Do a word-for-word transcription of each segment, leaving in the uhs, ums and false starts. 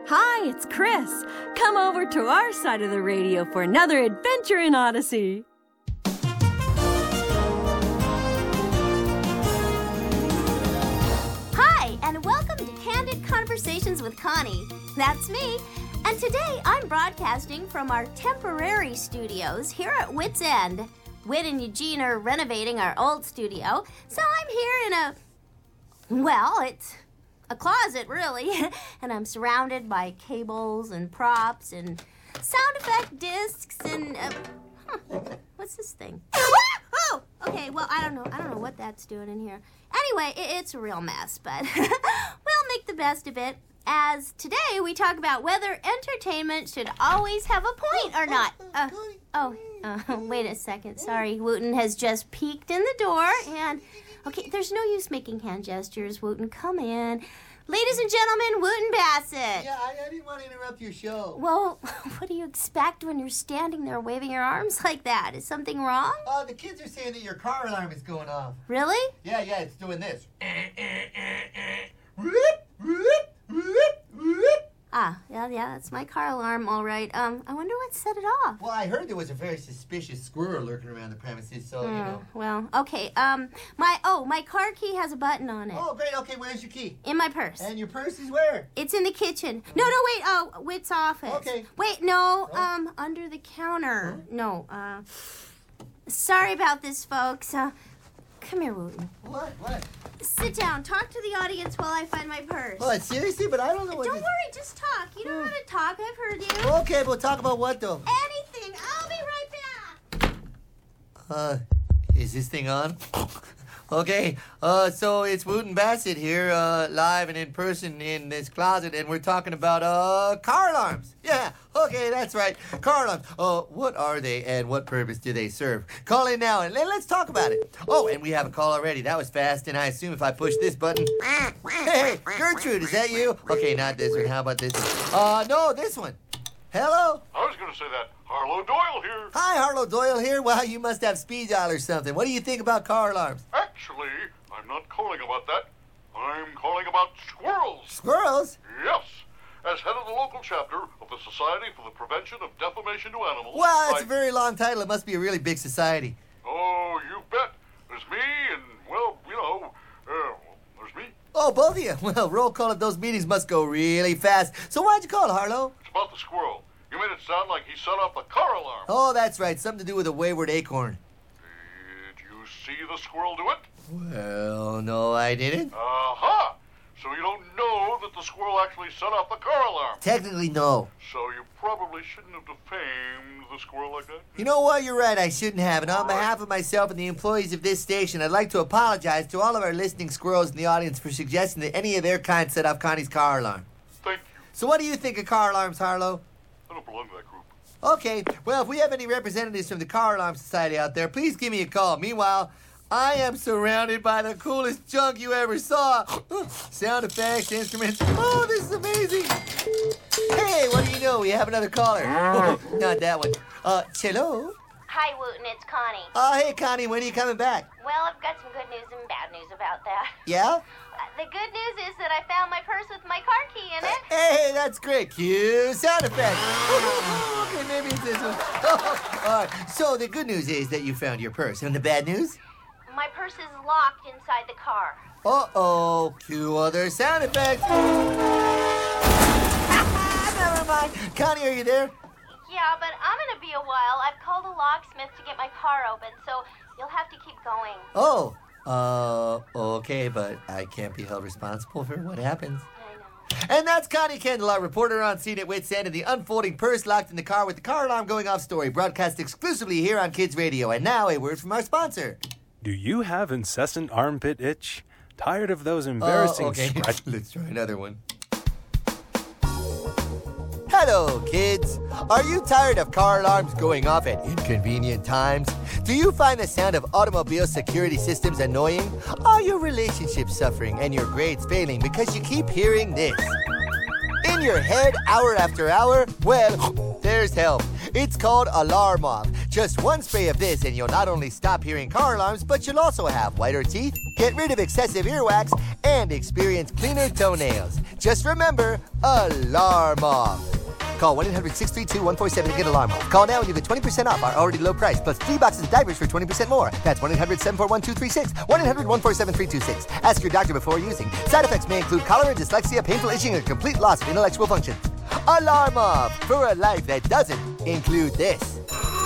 Hi, it's Chris. Come over to our side of the radio for another adventure in Odyssey. Hi, and welcome to Candid Conversations with Connie. That's me. And today I'm broadcasting from our temporary studios here at Wits End. Whit and Eugene are renovating our old studio, so I'm here in a, well, it's a closet, really. And I'm surrounded by cables and props and sound effect discs and, uh, huh, what's this thing? Oh, okay, well, I don't know. I don't know what that's doing in here. Anyway, it, it's a real mess, but we'll make the best of it. As today we talk about whether entertainment should always have a point or not. Uh, oh, uh, wait a second. Sorry, Wooten has just peeked in the door, and okay, there's no use making hand gestures. Wooten, come in. Ladies and gentlemen, Wooten Bassett. Yeah, I, I didn't want to interrupt your show. Well, what do you expect when you're standing there waving your arms like that? Is something wrong? Oh, the kids are saying that your car alarm is going off. Really? Yeah, yeah, it's doing this. Ah, yeah, yeah, that's my car alarm, all right. Um, I wonder what set it off. Well, I heard there was a very suspicious squirrel lurking around the premises, so, Oh, you know. well, okay. Um, my, oh, my car key has a button on it. Oh, great. Okay, where's your key? In my purse. And your purse is where? It's in the kitchen. No, no, wait. Oh, Whit's office. Okay. Wait, no. Oh. Um, under the counter. No. Uh, sorry about this, folks. Uh, come here, Wooten. What? What? Sit down. Talk to the audience while I find my purse. What, seriously? But I don't know what Don't this... worry. Just talk. You know how to talk. I've heard you. Okay, we'll talk about what, though? Anything. I'll be right back. Uh, is this thing on? Okay, uh, so it's Wooten Bassett here, uh, live and in person in this closet, and we're talking about, uh, car alarms. Yeah, okay, that's right, car alarms. Uh, what are they and what purpose do they serve? Call in now and let's talk about it. Oh, and we have a call already. That was fast, and I assume if I push this button... Hey, Gertrude, is that you? Okay, not this one. How about this one? Uh, no, this one. Hello? I was going to say that. Harlow Doyle here. Hi, Harlow Doyle here. Wow, you must have speed dial or something. What do you think about car alarms? Actually, I'm not calling about that. I'm calling about squirrels. Squirrels? Yes. As head of the local chapter of the Society for the Prevention of Defamation to Animals. Wow, that's I... a very long title. It must be a really big society. Oh, you bet. There's me and, well, you know, uh, there's me. Oh, both of you. Well, roll call at those meetings must go really fast. So why'd you call, Harlow? It's about the squirrel. You made it sound like he set off the car alarm. Oh, that's right. Something to do with a wayward acorn. Did you see the squirrel do it? Well, no, I didn't. Aha! So you don't know that the squirrel actually set off the car alarm. Technically, no. So you probably shouldn't have defamed the squirrel like that. You know what? You're right. I shouldn't have. And on behalf of myself and the employees of this station, I'd like to apologize to all of our listening squirrels in the audience for suggesting that any of their kind set off Connie's car alarm. Thank you. So what do you think of car alarms, Harlow? I don't belong to that group. Okay, well, if we have any representatives from the Car Alarm Society out there, please give me a call. Meanwhile, I am surrounded by the coolest junk you ever saw. Sound effects, instruments. Oh, this is amazing. Hey, what do you know? We have another caller. Not that one. Uh, hello? Hi, Wooten. It's Connie. Oh, hey, Connie, when are you coming back? Well, I've got some good news and bad news about that. Yeah? The good news is that I found my purse with my car key in it. Hey, that's great. Cue sound effect. Okay, maybe it's this one. All right, so the good news is that you found your purse. And the bad news? My purse is locked inside the car. Uh-oh, cue other sound effects. Never mind. Connie, are you there? Yeah, but I'm going to be a while. I've called a locksmith to get my car open, so you'll have to keep going. Oh, uh, okay, but I can't be held responsible for what happens. I know. And that's Connie Kendall, our reporter on scene at Wits End, and the unfolding purse locked in the car with the car alarm going off story, broadcast exclusively here on Kids Radio. And now a word from our sponsor. Do you have incessant armpit itch? Tired of those embarrassing Oh, okay. scratch- Let's try another one. Hello, kids. Are you tired of car alarms going off at inconvenient times? Do you find the sound of automobile security systems annoying? Are your relationships suffering and your grades failing because you keep hearing this? In your head, hour after hour? Well, there's help. It's called Alarm Off. Just one spray of this and you'll not only stop hearing car alarms, but you'll also have whiter teeth, get rid of excessive earwax, and experience cleaner toenails. Just remember, Alarm Off. Call one eight hundred six three two one four seven to get Alarm Off. Call now and you get twenty percent off our already low price, plus three boxes of diapers for twenty percent more. That's one eight hundred seven four one two three six, one eight hundred one four seven three two six. Ask your doctor before using. Side effects may include cholera, dyslexia, painful itching, or complete loss of intellectual function. Alarm Off for a life that doesn't include this.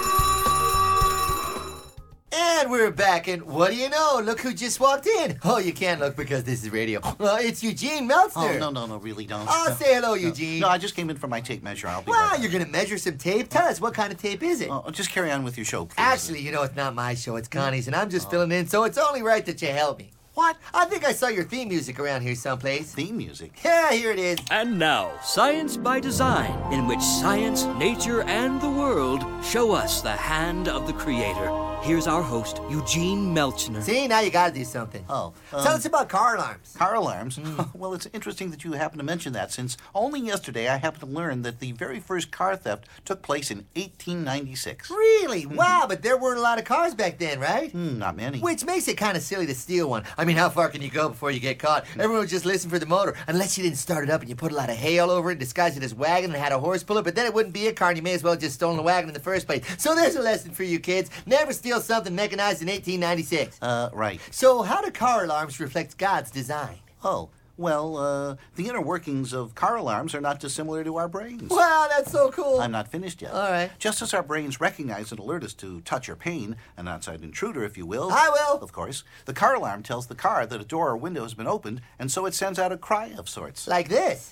And we're back, and what do you know? Look who just walked in. Oh, you can't look because this is radio. Uh, it's Eugene Meltzner. Oh, no, no, no, really don't. Oh, no. say hello, No. Eugene. No, I just came in for my tape measure. I'll be Wow, right back. you're going to measure some tape? Tell us, what kind of tape is it? Oh, just carry on with your show, please. Actually, you know, it's not my show, it's Connie's, and I'm just filling in, so it's only right that you help me. What? I think I saw your theme music around here someplace. Theme music? Yeah, here it is. And now, Science by Design, in which science, nature, and the world show us the hand of the Creator. Here's our host, Eugene Meltzner. See, now you gotta do something. Oh. Tell um, us about car alarms. Car alarms? Well, it's interesting that you happen to mention that, since only yesterday I happened to learn that the very first car theft took place in eighteen ninety-six. Really? Wow, but there weren't a lot of cars back then, right? Hmm, not many. Which makes it kind of silly to steal one. I mean, how far can you go before you get caught? Everyone would just listen for the motor, unless you didn't start it up and you put a lot of hay all over it, disguised it as wagon and had a horse pull it, but then it wouldn't be a car and you may as well have just stolen the wagon in the first place. So there's a lesson for you kids. Never steal something mechanized in eighteen ninety-six. Uh, right. So how do car alarms reflect God's design? Oh, well, uh, the inner workings of car alarms are not dissimilar to our brains. Wow, that's so cool. I'm not finished yet. All right. Just as our brains recognize and alert us to touch or pain, an outside intruder, if you will. I will. Of course. The car alarm tells the car that a door or window has been opened, and so it sends out a cry of sorts. Like this.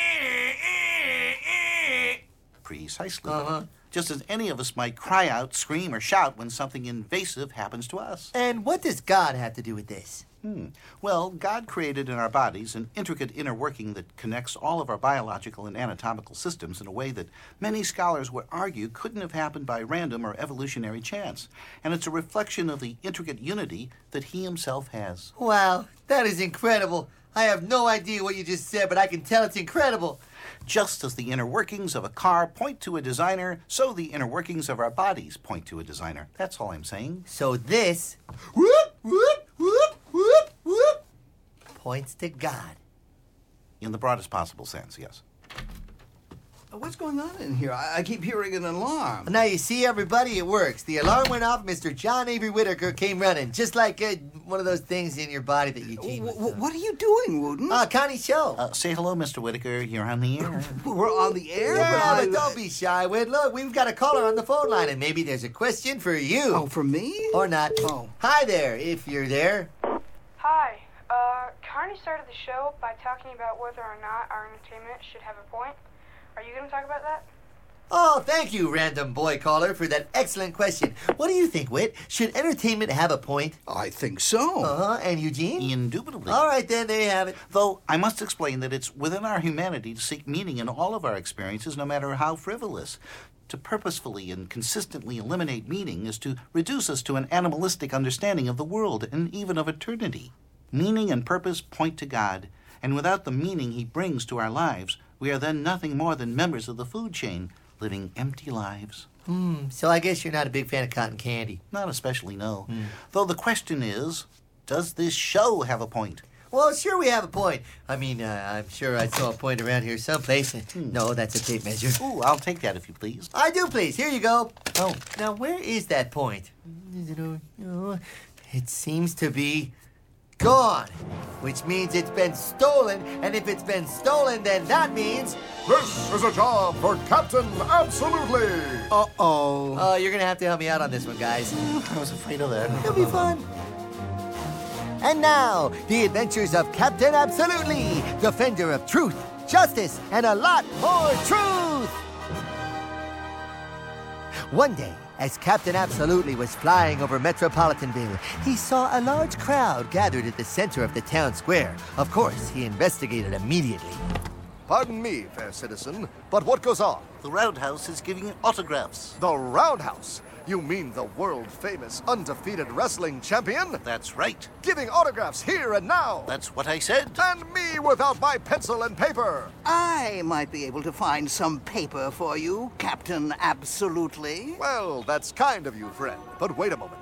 Precisely. Uh-huh. Just as any of us might cry out, scream, or shout when something invasive happens to us. And what does God have to do with this? Hmm. Well, God created in our bodies an intricate inner working that connects all of our biological and anatomical systems in a way that many scholars would argue couldn't have happened by random or evolutionary chance. And it's a reflection of the intricate unity that He Himself has. Wow, that is incredible. I have no idea what you just said, but I can tell it's incredible. Just as the inner workings of a car point to a designer, so the inner workings of our bodies point to a designer. That's all I'm saying. So this whoop, whoop, whoop, whoop, whoop, points to God. In the broadest possible sense, yes. What's going on in here? I, I keep hearing an alarm. Now you see, everybody, it works. The alarm went off. Mister John Avery Whitaker came running, just like uh, one of those things in your body that Eugene was W- doing. what are you doing, Wooten? Uh, Connie's show. Uh, say hello, Mister Whitaker. You're on the air. We're on the air, yeah, but I... but don't be shy, Whit. Look, we've got a caller on the phone line, and maybe there's a question for you. Oh, for me? Or not. Oh. Hi there, if you're there. Hi. Uh, Connie started the show by talking about whether or not our entertainment should have a point. Are you going to talk about that? Oh, thank you, random boy caller, for that excellent question. What do you think, Whit? Should entertainment have a point? I think so. Uh-huh. And Eugene? Indubitably. All right, then, there you have it. Though I must explain that it's within our humanity to seek meaning in all of our experiences, no matter how frivolous. To purposefully and consistently eliminate meaning is to reduce us to an animalistic understanding of the world and even of eternity. Meaning and purpose point to God, and without the meaning He brings to our lives, we are then nothing more than members of the food chain, living empty lives. Hmm, so I guess you're not a big fan of cotton candy. Not especially, no. Though the question is, does this show have a point? Well, sure we have a point. I mean, uh, I'm sure I saw a point around here someplace. No, that's a tape measure. Ooh, I'll take that if you please. I do, please. Here you go. Oh, now where is that point? It seems to be gone, which means it's been stolen, and if it's been stolen, then that means... This is a job for Captain Absolutely. Uh-oh. Oh, you're gonna have to help me out on this one, guys. I was afraid of that. It'll be fun. And now, the adventures of Captain Absolutely, defender of truth, justice, and a lot more truth. One day, as Captain Absolutely was flying over Metropolitanville, he saw a large crowd gathered at the center of the town square. Of course, he investigated immediately. Pardon me, fair citizen, but what goes on? The Roundhouse is giving autographs. The Roundhouse? You mean the world-famous, undefeated wrestling champion? That's right. Giving autographs here and now. That's what I said. And me without my pencil and paper. I might be able to find some paper for you, Captain Absolutely. Well, that's kind of you, friend. But wait a moment.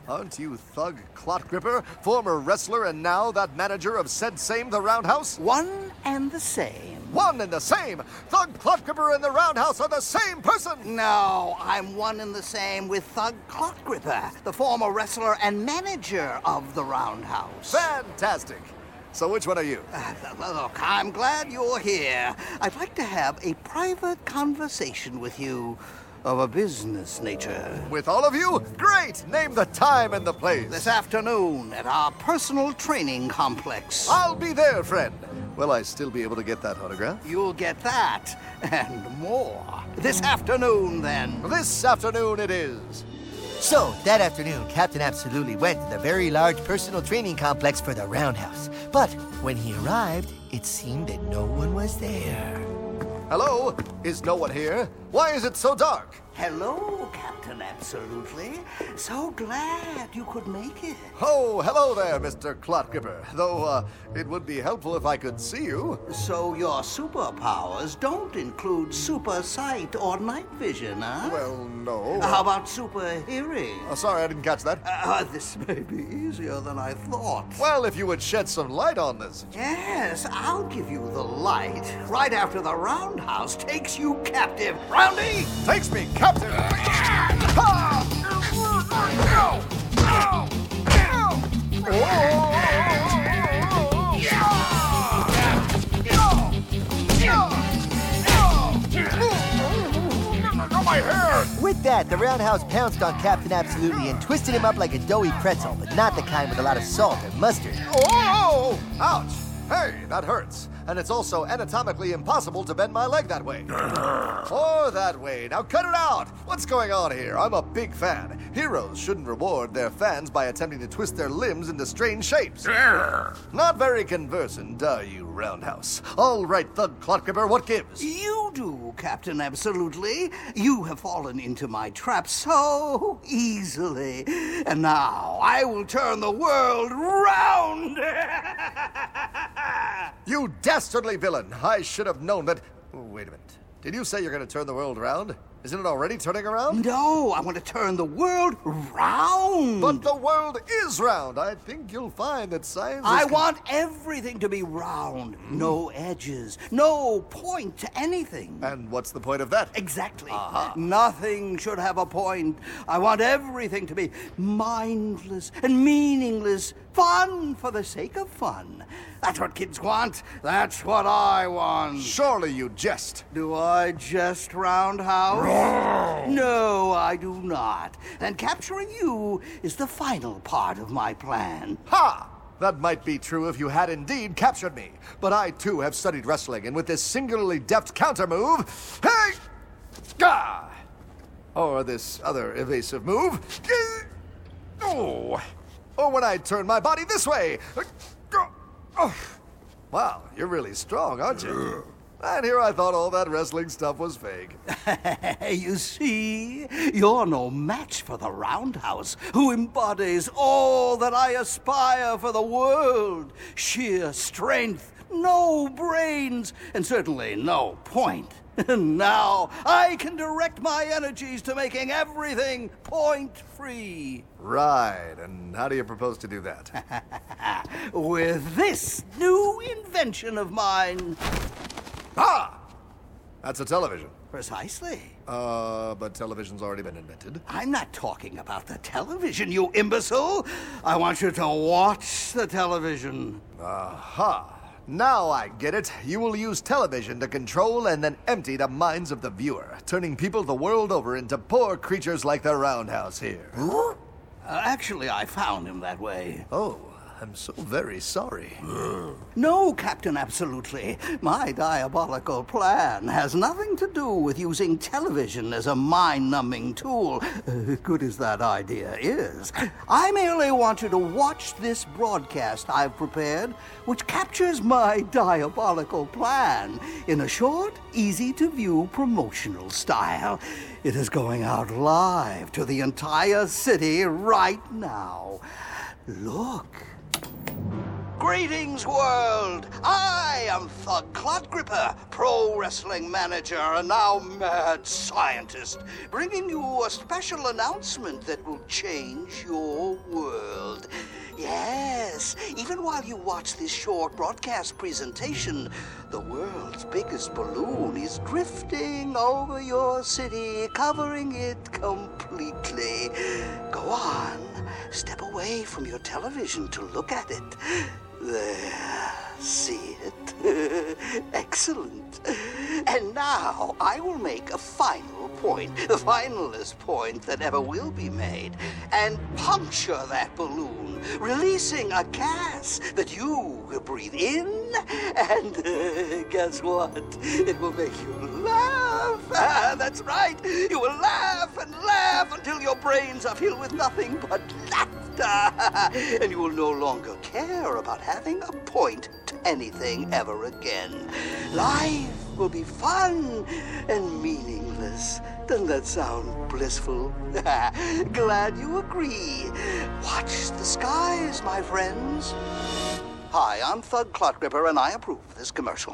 Aren't you Thug Clotgripper, former wrestler and now that manager of said same the Roundhouse? One and the same. One and the same! Thug Clotgripper and the Roundhouse are the same person! No, I'm one and the same with Thug Clotgripper, the former wrestler and manager of the Roundhouse. Fantastic! So which one are you? Uh, look, I'm glad you're here. I'd like to have a private conversation with you of a business nature. With all of you? Great! Name the time and the place. This afternoon at our personal training complex. I'll be there, friend. Will I still be able to get that autograph? You'll get that and more. This afternoon, then. This afternoon it is. So, that afternoon, Captain Absolutely went to the very large personal training complex for the Roundhouse. But when he arrived, it seemed that no one was there. Hello? Is no one here? Why is it so dark? Hello, Captain Absolutely. So glad you could make it. Oh, hello there, Mister Clotgripper. Though, uh, it would be helpful if I could see you. So your superpowers don't include super sight or night vision, huh? Well, no. How about super hearing? Oh, sorry, I didn't catch that. Uh, this may be easier than I thought. Well, if you would shed some light on this. Yes, I'll give you the light right after the Roundhouse takes you captive. Roundy! Takes me captive! With that, the Roundhouse pounced on Captain Absolutely and twisted him up like a doughy pretzel, but not the kind with a lot of salt or mustard. Oh! Ouch! Hey, that hurts. And it's also anatomically impossible to bend my leg that way. Or that way. Now cut it out! What's going on here? I'm a big fan. Heroes shouldn't reward their fans by attempting to twist their limbs into strange shapes. Not very conversant, are you, Roundhouse? All right, Thug Clotgripper, what gives? You do, Captain Absolutely. You have fallen into my trap so easily. And now I will turn the world round. You dastardly villain! I should have known that... Oh, wait a minute. Did you say you're going to turn the world around? Isn't it already turning around? No, I want to turn the world round. But the world is round. I think you'll find that science I is... want everything to be round. No edges. No point to anything. And what's the point of that? Exactly. Uh-huh. Nothing should have a point. I want everything to be mindless and meaningless. Fun for the sake of fun. That's what kids want. That's what I want. Surely you jest. Do I jest, Roundhouse? No, I do not. And capturing you is the final part of my plan. Ha! That might be true if you had indeed captured me. But I, too, have studied wrestling, and with this singularly deft counter move... Hey! Gah! Or this other evasive move... Oh! Or when I turn my body this way... Oh. Wow, you're really strong, aren't you? And here I thought all that wrestling stuff was fake. You see, you're no match for the Roundhouse, who embodies all that I aspire for the world. Sheer strength, no brains, and certainly no point. And now I can direct my energies to making everything point-free. Right, and how do you propose to do that? With this new invention of mine. Ah! That's a television. Precisely. Uh, but television's already been invented. I'm not talking about the television, you imbecile. I want you to watch the television. Aha. Now I get it. You will use television to control and then empty the minds of the viewer, turning people the world over into poor creatures like the Roundhouse here. Huh? Uh, actually, I found him that way. Oh, I'm so very sorry. No, Captain Absolutely. My diabolical plan has nothing to do with using television as a mind-numbing tool, uh, good as that idea is. I merely want you to watch this broadcast I've prepared, which captures my diabolical plan in a short, easy-to-view promotional style. It is going out live to the entire city right now. Look. Greetings, world! I am Thug Clodgripper, pro wrestling manager and now mad scientist, bringing you a special announcement that will change your world. Yes, even while you watch this short broadcast presentation, the world's biggest balloon is drifting over your city, covering it completely. Go on, step away from your television to look at it. There, see it? Excellent. And now I will make a final point, the finalest point that ever will be made, and puncture that balloon, releasing a gas that you will breathe in, and uh, guess what? It will make you laugh. Ah, that's right. You will laugh and laugh until your brains are filled with nothing but laughter. And you will no longer care about having a point to anything ever again. Life will be fun and meaningless. Doesn't that sound blissful? Glad you agree. Watch the skies, my friends. Hi, I'm Thug Clodgripper, and I approve this commercial.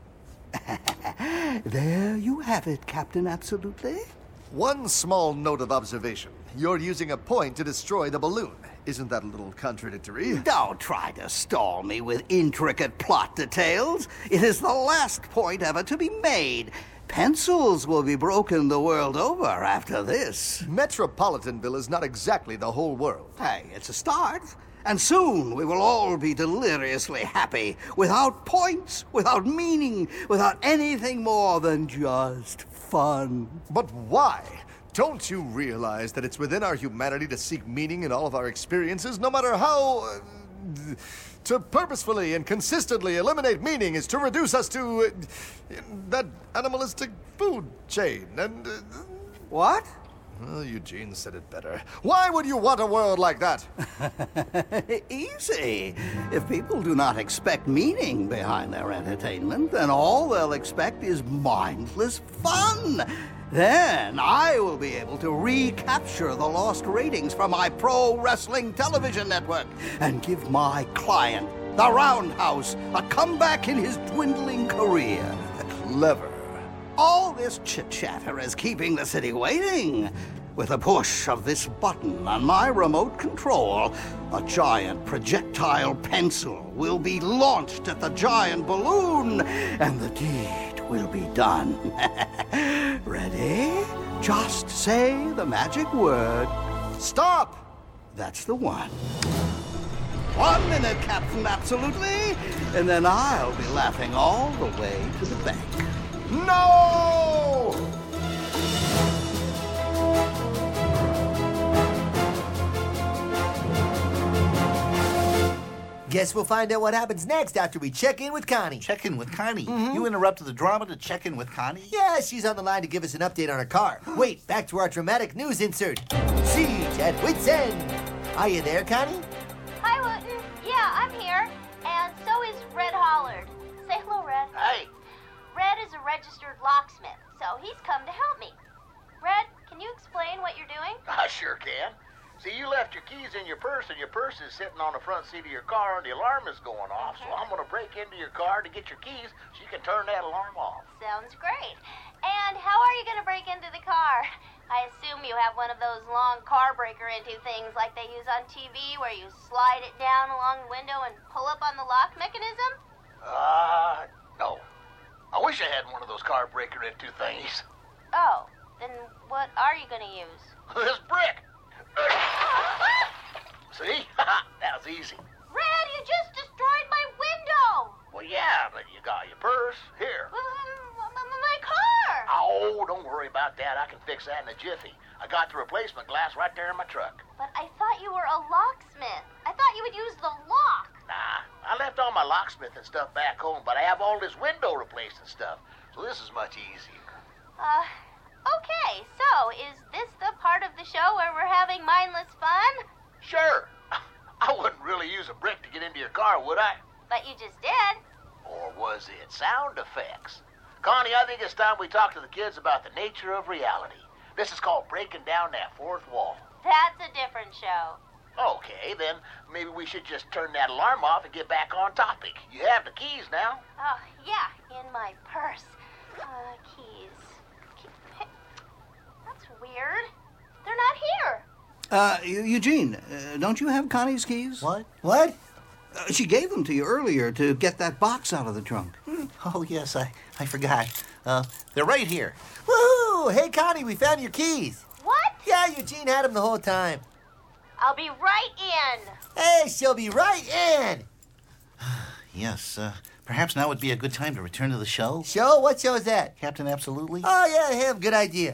There you have it, Captain Absolutely. One small note of observation. You're using a point to destroy the balloon. Isn't that a little contradictory? Don't try to stall me with intricate plot details. It is the last point ever to be made. Pencils will be broken the world over after this. Metropolitanville is not exactly the whole world. Hey, it's a start. And soon we will all be deliriously happy, without points, without meaning, without anything more than just fun. But why? Don't you realize that it's within our humanity to seek meaning in all of our experiences, no matter how... Uh, to purposefully and consistently eliminate meaning is to reduce us to uh, that animalistic food chain, and... Uh, what? Well, Eugene said it better. Why would you want a world like that? Easy. If people do not expect meaning behind their entertainment, then all they'll expect is mindless fun. Then I will be able to recapture the lost ratings from my pro wrestling television network and give my client, the Roundhouse, a comeback in his dwindling career. Clever. All this chit-chatter is keeping the city waiting. With a push of this button on my remote control, a giant projectile pencil will be launched at the giant balloon, and the deed will be done. Ready? Just say the magic word. Stop! That's the one. One minute, Captain Absolutely, and then I'll be laughing all the way to the bank. No! Guess we'll find out what happens next after we check in with Connie. Check in with Connie? Mm-hmm. You interrupted the drama to check in with Connie? Yeah, she's on the line to give us an update on her car. Wait, back to our dramatic news insert. Siege at Wits End. Are you there, Connie? Hi, Wooten. Yeah, I'm here. And so is Red Hollard. Say hello, Red. Hey. Red is a registered locksmith, so he's come to help me. Red, can you explain what you're doing? I sure can. See, you left your keys in your purse, and your purse is sitting on the front seat of your car, and the alarm is going off. Okay. So I'm going to break into your car to get your keys so you can turn that alarm off. Sounds great. And how are you going to break into the car? I assume you have one of those long car breaker into things like they use on T V, where you slide it down along the window and pull up on the lock mechanism? Uh, no. I wish I had one of those car breaker into thingies. Oh, then what are you going to use? This brick. See? That was easy. Red, you just destroyed my window! Well, yeah, but you got your purse. Here. Um, my car! Oh, don't worry about that. I can fix that in a jiffy. I got the replacement glass right there in my truck. But I thought you were a locksmith. I thought you would use the lock. Nah, I left all my locksmith and stuff back home, but I have all this window replaced and stuff. So this is much easier. Uh... Okay, so is this the part of the show where we're having mindless fun? Sure. I wouldn't really use a brick to get into your car, would I? But you just did. Or was it sound effects? Connie, I think it's time we talk to the kids about the nature of reality. This is called breaking down that fourth wall. That's a different show. Okay, then maybe we should just turn that alarm off and get back on topic. You have the keys now. Oh, yeah, in my purse. Uh, keys. Key- That's weird. They're not here. Uh, Eugene, uh, don't you have Connie's keys? What? What? Uh, she gave them to you earlier to get that box out of the trunk. Hmm. Oh, yes, I, I forgot. Uh, they're right here. Woohoo! Hey, Connie, we found your keys. What? Yeah, Eugene had them the whole time. I'll be right in. Hey, she'll be right in. Yes, uh, perhaps now would be a good time to return to the show. Show? What show is that? Captain Absolutely? Oh, yeah, him. Good idea.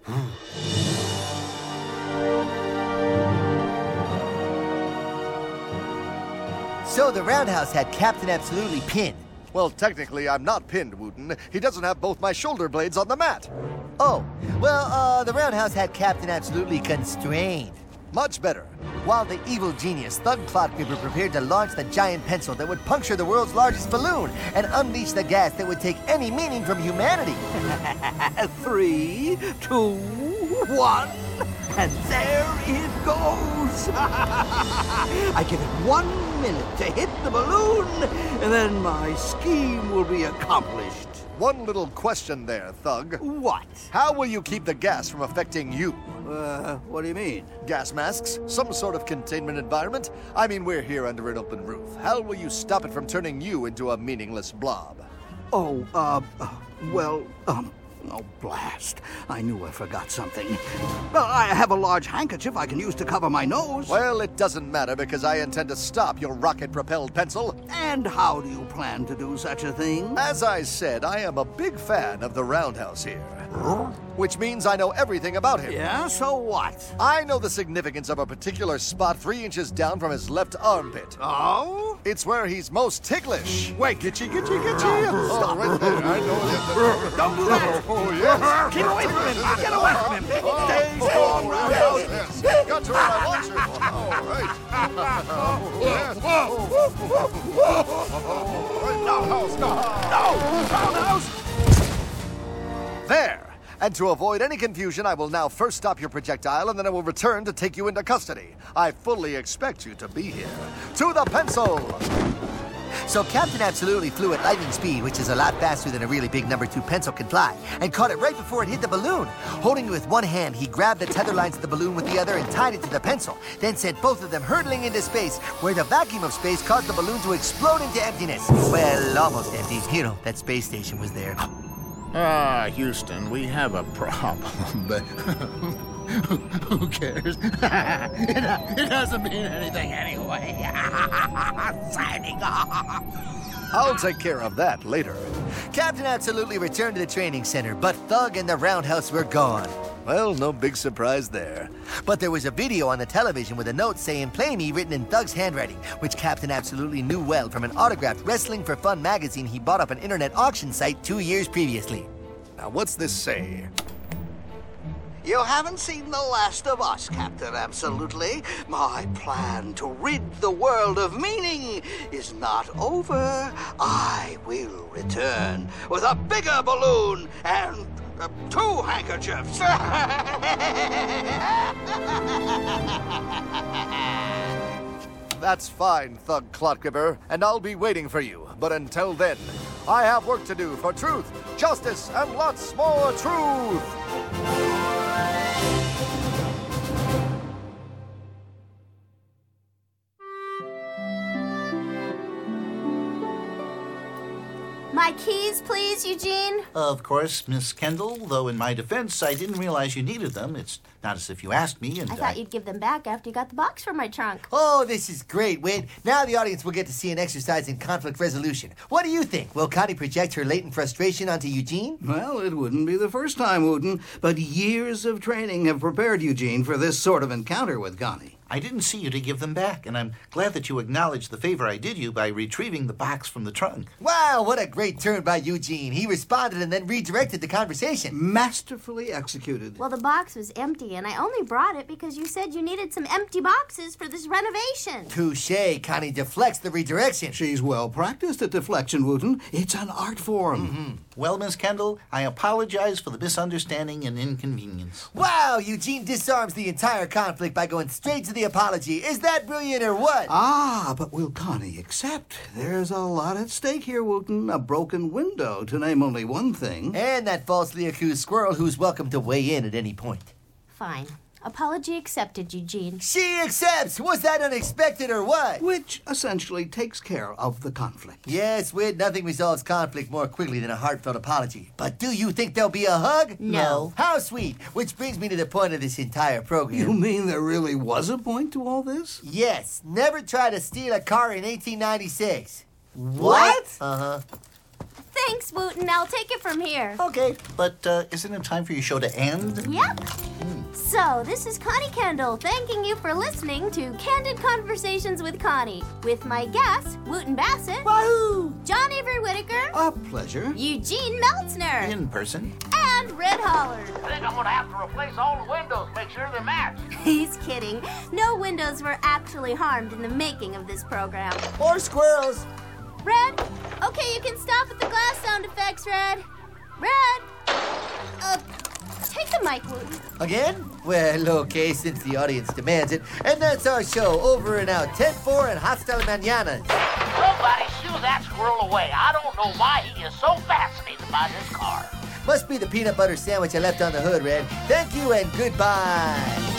So the Roundhouse had Captain Absolutely pinned. Well, technically, I'm not pinned, Wooten. He doesn't have both my shoulder blades on the mat. Oh, well, uh, the Roundhouse had Captain Absolutely constrained. Much better. While the evil genius, Thug Clodgripper, prepared to launch the giant pencil that would puncture the world's largest balloon and unleash the gas that would take any meaning from humanity. Three, two, one, and there it goes. I give it one minute to hit the balloon, and then my scheme will be accomplished. One little question there, Thug. What? How will you keep the gas from affecting you? Uh, what do you mean? Gas masks? Some sort of containment environment? I mean, we're here under an open roof. How will you stop it from turning you into a meaningless blob? Oh, uh, uh well, um, oh, blast. I knew I forgot something. Uh, I have a large handkerchief I can use to cover my nose. Well, it doesn't matter because I intend to stop your rocket-propelled pencil. And how do you plan to do such a thing? As I said, I am a big fan of the Roundhouse here. Which means I know everything about him. Yeah, so what? I know the significance of a particular spot three inches down from his left armpit. Oh? It's where he's most ticklish. Wait, Gitchy, gitchy, gitchy. No, stop. Oh, right there. I know it. Don't do that. Oh, yes. Keep away from him. Get away from him. Oh, Stay oh, strong, yes, yes. Got to where I want you. All right. Oh, yes. Oh, Roundhouse. No, Roundhouse. There. And to avoid any confusion, I will now first stop your projectile, and then I will return to take you into custody. I fully expect you to be here. To the pencil! So Captain Absolutely flew at lightning speed, which is a lot faster than a really big number two pencil can fly, and caught it right before it hit the balloon. Holding it with one hand, he grabbed the tether lines of the balloon with the other and tied it to the pencil, then sent both of them hurtling into space, where the vacuum of space caused the balloon to explode into emptiness. Well, almost empty. You know, that space station was there. Ah, uh, Houston, we have a problem, but who cares? it, it doesn't mean anything anyway. Signing off. I'll take care of that later. Captain Absolutely returned to the training center, but Thug and the Roundhouse were gone. Well, no big surprise there. But there was a video on the television with a note saying "Play Me" written in Thug's handwriting, which Captain Absolutely knew well from an autographed Wrestling for Fun magazine he bought off an internet auction site two years previously. Now, what's this say? You haven't seen the last of us, Captain Absolutely. My plan to rid the world of meaning is not over. I will return with a bigger balloon and uh, two handkerchiefs. That's fine, Thug Clodgripper, and I'll be waiting for you. But until then, I have work to do for truth, justice, and lots more truth! My keys, please, Eugene. Of course, Miss Kendall, though in my defense, I didn't realize you needed them. It's not as if you asked me, and I thought you'd give them back after you got the box from my trunk. Oh, this is great, Wit. Now the audience will get to see an exercise in conflict resolution. What do you think? Will Connie project her latent frustration onto Eugene? Well, it wouldn't be the first time, Wooten, but years of training have prepared Eugene for this sort of encounter with Connie. I didn't see you to give them back, and I'm glad that you acknowledged the favor I did you by retrieving the box from the trunk. Wow, what a great turn by Eugene. He responded and then redirected the conversation. Masterfully executed. Well, the box was empty, and I only brought it because you said you needed some empty boxes for this renovation. Touché. Connie deflects the redirection. She's well practiced at deflection, Wooten. It's an art form. Mm-hmm. Well, Miss Kendall, I apologize for the misunderstanding and inconvenience. Wow, Eugene disarms the entire conflict by going straight to the the apology. Is that brilliant or what? Ah, but will Connie accept? There's a lot at stake here, Wooten. A broken window, to name only one thing. And that falsely accused squirrel who's welcome to weigh in at any point. Fine. Apology accepted, Eugene. She accepts! Was that unexpected or what? Which essentially takes care of the conflict. Yes, Whit, nothing resolves conflict more quickly than a heartfelt apology. But do you think there'll be a hug? No. How sweet! Which brings me to the point of this entire program. You mean there really was a point to all this? Yes. Never try to steal a car in eighteen ninety-six. What? Uh-huh. Thanks, Wooten. I'll take it from here. Okay, but uh, isn't it time for your show to end? Yep. So, this is Connie Kendall thanking you for listening to Candid Conversations with Connie, with my guests, Wooten Bassett, Wahoo! John Avery Whitaker, A pleasure. Eugene Meltzner, In person? and Red Hollard. I think I'm gonna have to replace all the windows, make sure they match. He's kidding. No windows were actually harmed in the making of this program. Or squirrels. Red? Okay, you can stop with the glass sound effects, Red. Red? Uh, take the mic, Wooten. Again? Well, okay, since the audience demands it. And that's our show. Over and out. ten four and hasta la mañana. Somebody shoo that squirrel away. I don't know why he is so fascinated by this car. Must be the peanut butter sandwich I left on the hood, Red. Thank you and goodbye.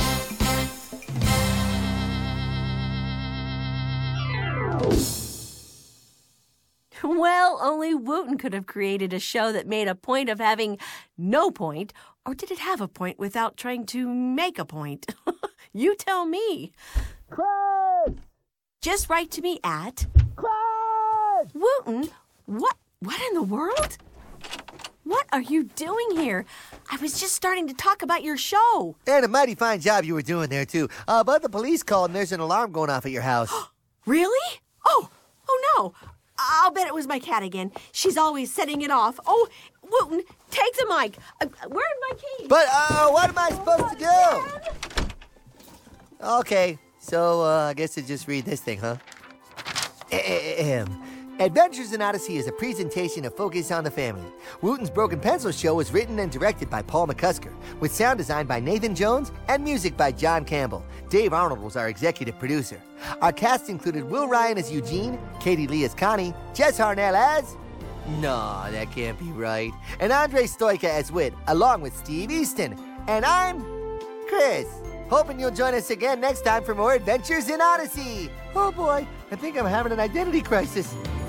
Well, only Wooten could have created a show that made a point of having no point, or did it have a point without trying to make a point? You tell me. Chris! Just write to me at... Chris! Wooten, what, what in the world? What are you doing here? I was just starting to talk about your show. And a mighty fine job you were doing there, too. Uh, but the police called and there's an alarm going off at your house. Really? Oh, oh no. I'll bet it was my cat again. She's always setting it off. Oh, Wooten, take the mic. Uh, where's my keys? But, uh, what am I supposed to do? Okay, so, uh, I guess I just read this thing, huh? Ahem. Adventures in Odyssey is a presentation of Focus on the Family. Wooten's Broken Pencil Show was written and directed by Paul McCusker, with sound design by Nathan Jones and music by John Campbell. Dave Arnold was our executive producer. Our cast included Will Ryan as Eugene, Katie Lee as Connie, Jess Harnell as... No, that can't be right. And Andre Stoica as Whit, along with Steve Easton. And I'm Chris. Hoping you'll join us again next time for more Adventures in Odyssey. Oh boy, I think I'm having an identity crisis.